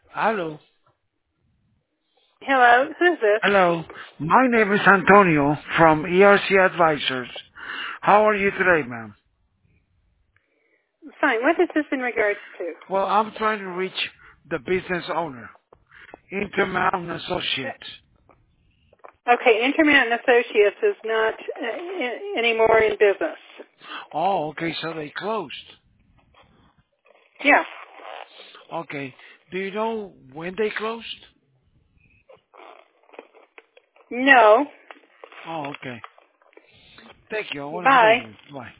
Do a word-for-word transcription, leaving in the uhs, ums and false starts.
Hello. Hello, who's this? Hello. My name is Antonio from E R C Advisors. How are you today, ma'am? Fine. What is this in regards to? Well, I'm trying to reach the business owner, Intermountain Associates. Okay, Intermountain Associates is not uh, i- anymore in business. Oh, okay, so they closed. Yeah. Okay. Do you know when they closed? No. Oh, okay. Thank you. I want to have a good Bye. one. Bye.